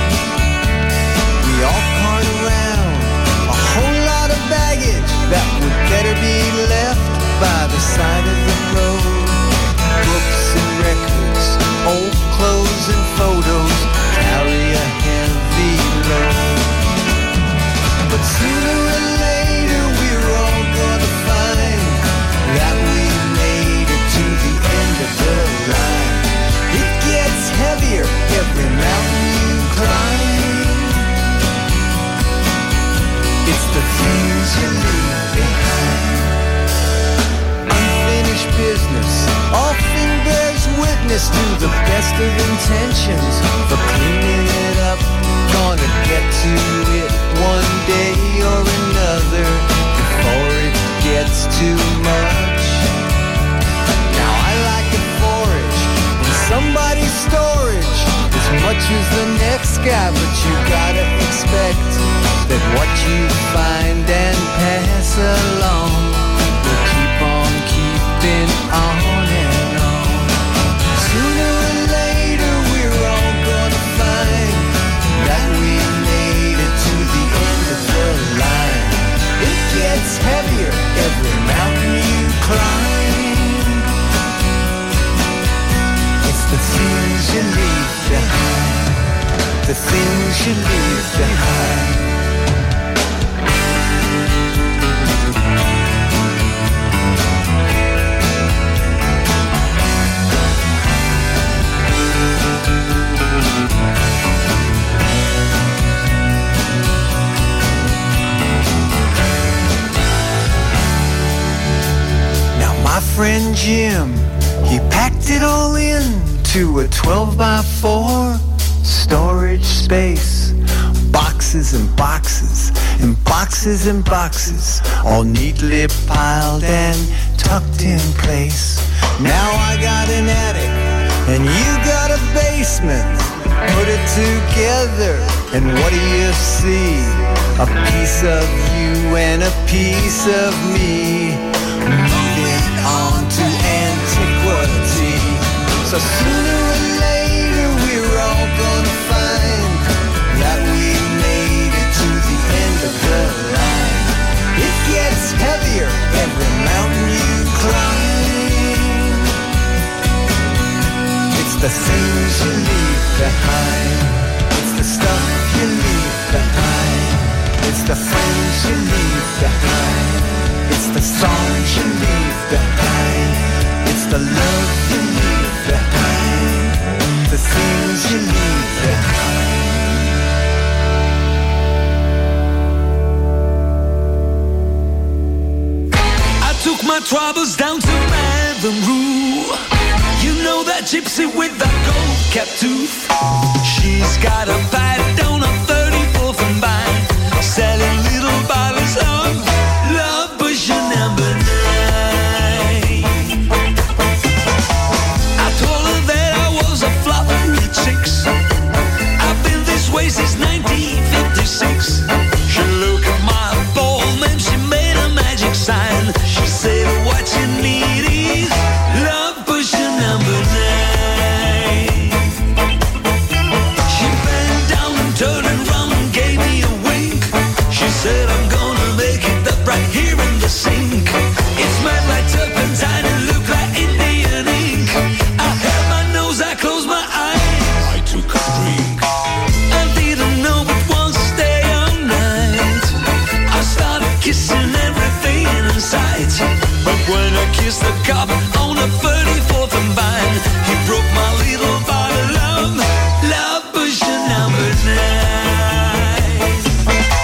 We all cart around a whole lot of baggage that would better be left by the side of the road. Books and records, old clothes and photos carry a heavy load. But sooner or later we're all gonna find that we made it to the end of the line. It gets heavier every mountain you climb. It's the things you leave behind. Unfinished business often bears witness to the best of intentions for cleaning it up. Gonna get to it one day or another before it gets too much. Now I like to forage in somebody's storage as much as the next guy, but you gotta expect that what you find and pass along will keep on keeping on and on. Sooner or later we're all gonna find that we made it to the end of the line. It gets heavier every mountain you climb. It's the things you leave behind. The things you leave behind. My friend Jim, he packed it all in to a 12x4 storage space. Boxes and boxes and boxes and boxes, all neatly piled and tucked in place. Now I got an attic and you got a basement. Put it together and what do you see? A piece of you and a piece of me, moving on to antiquity. So sooner or later we're all gonna find that we made it to the end of the line. It gets heavier every mountain you climb. It's the things you leave behind. It's the stuff you leave behind. It's the friends you leave behind. It's the songs you leave behind. It's the love you leave behind. The things you leave behind. I took my troubles down to Madame Rue. You know that gypsy with that gold cap tooth. She's got a bite on a 34th and Vine, selling little bottles of love, but you're number 9. I told her that I was a flop with chicks. I've been this way since 1956. She looked at my bald man, she made a magic sign. She said what you need is love, but you're number 9. She bent down and turned around and gave me a wink. She said I'm gonna make it up right here in the sink. It smelled like turpentine and looked like Indian ink. I held my nose, I closed my eyes, I took a drink. I didn't know it was stay all night. I started kissing everything in sight. But when I kissed the cop on the 34th and Vine, he broke my little bottle of love, but you're number 9.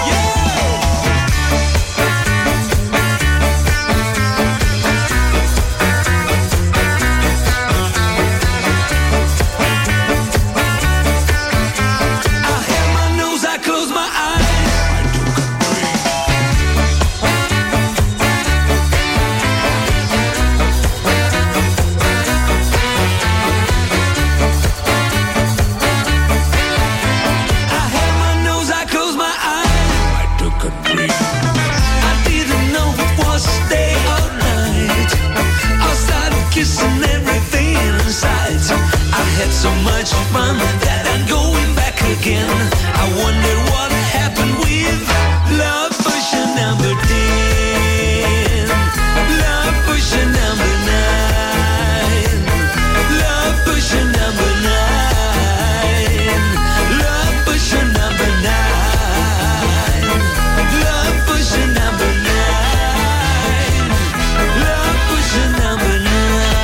from that I'm going back again. I wonder what happened with love potion number 10, love potion number 9, love potion number 9, love potion number 9, love potion number 9, love potion number 9,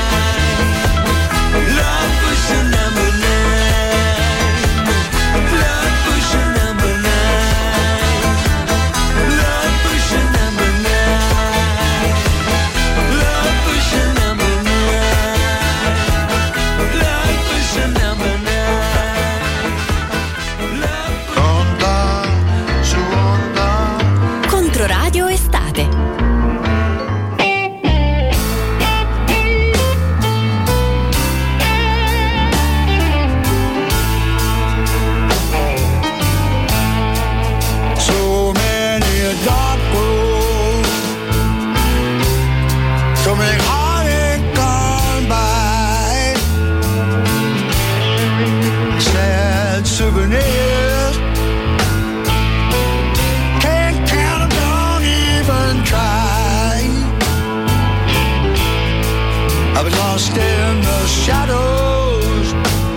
love potion number 9, love potion number 9, love potion number 9, love potion number 9. Controradio Estate. So many dark roads, so many heartache gone by, sad souvenirs, can't count them, don't even try. I was lost in the shadows,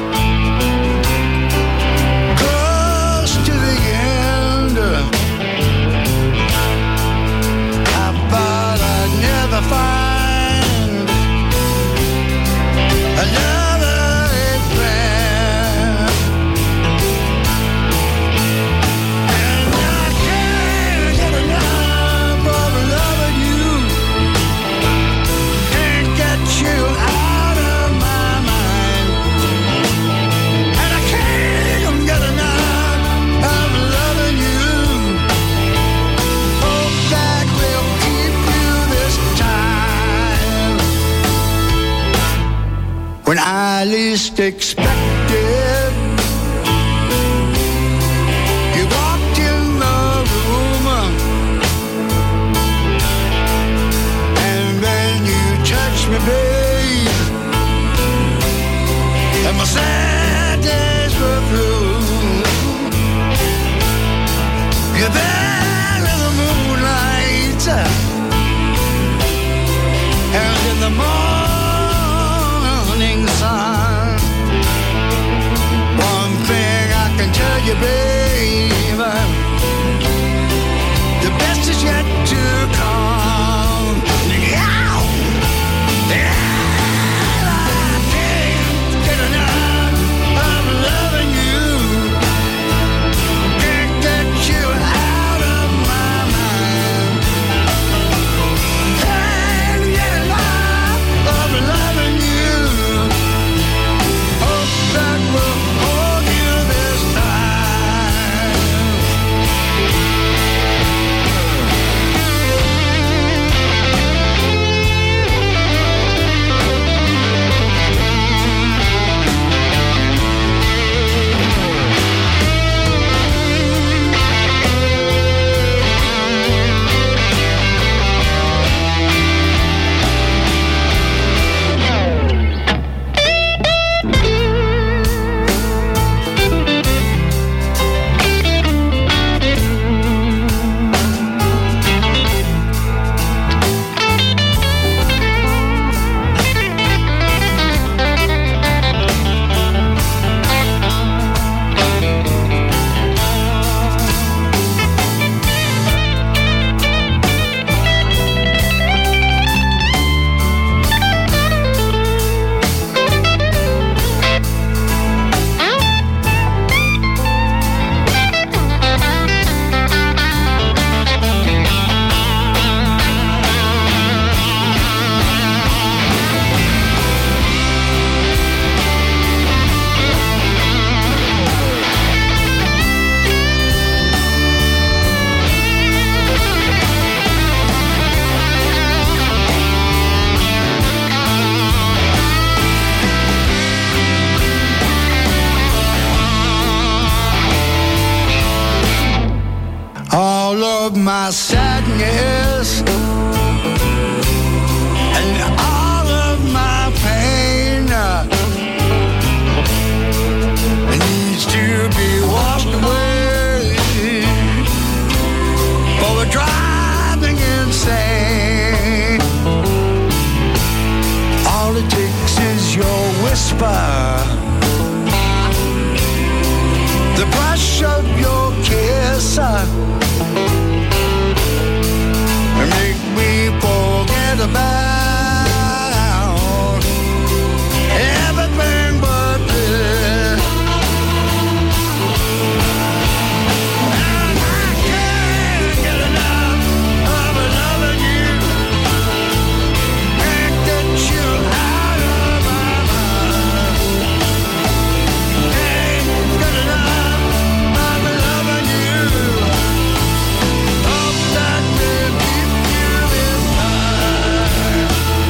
close to the end. I thought I'd never find another friend, and I can't get enough of loving you. Can't get you out of my mind, and I can't get enough of loving you. Hope that will keep you this time. When I least expected, you walked in the room, and then you touched me, babe, and my sad days were through. You're there in the moonlight, and in the morning sun. One thing I can tell you, babe, the best is yet to come. Yeah. I can't get enough of loving you. Can't get you out of my mind. Can't get enough of loving you. Hope that will hold you this time. All of my sadness and all of my pain the brush of your kiss make me forget about everything but this. And I can't get enough of loving you. Can't get you out of my mind. Can't get enough of loving you. Hope that will keep you in mind.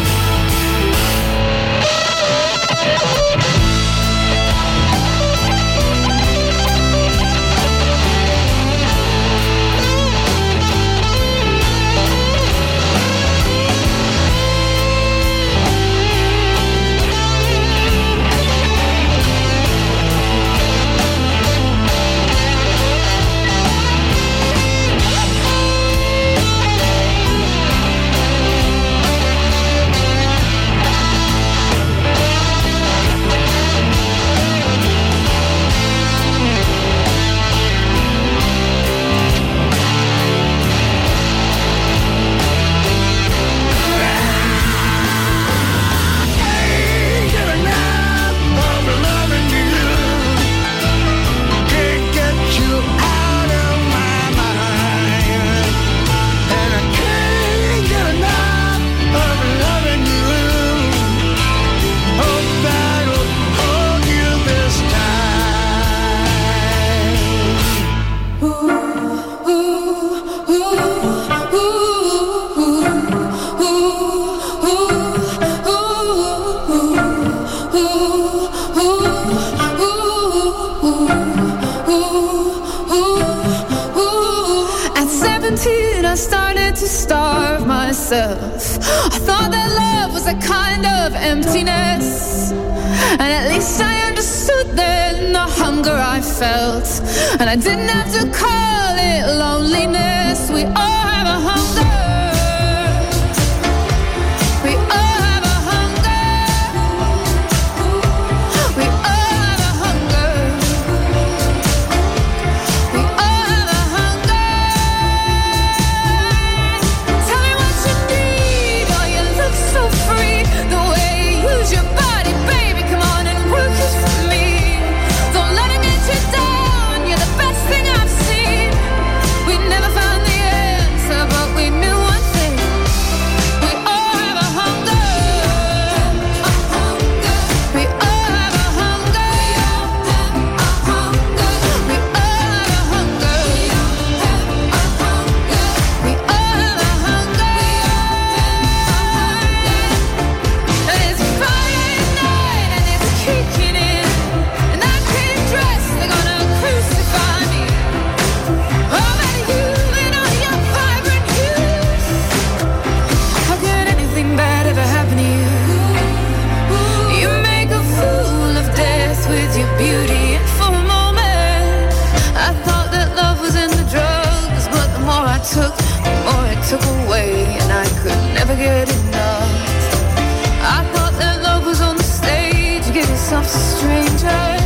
At 17, I started to starve myself. I thought that love was a kind of emptiness, and at least I understood then the hunger I felt, and I didn't have to call it loneliness. We all have a hunger. We all have a hunger. We all have a hunger. We all have a hunger. Tell me what you need. Oh, you look so free. The way you use your body, baby. Come on and work it for me. Don't let it get you down. You're the best thing I've seen. We never found the answer, but we knew one thing. We all have a hunger. We all have a hunger. We all have a hunger. We all have a hunger. And it's Friday night and it's kicking in, and I can't dress. They're gonna crucify me. Oh, but you and all your vibrant hues. How could anything bad ever happen to you? You make a fool of death with your beauty, and for a moment I thought that love was in the drugs, but the more I took, the more it took away, and I could never get enough. I thought that love was on the stage, give yourself to strangers.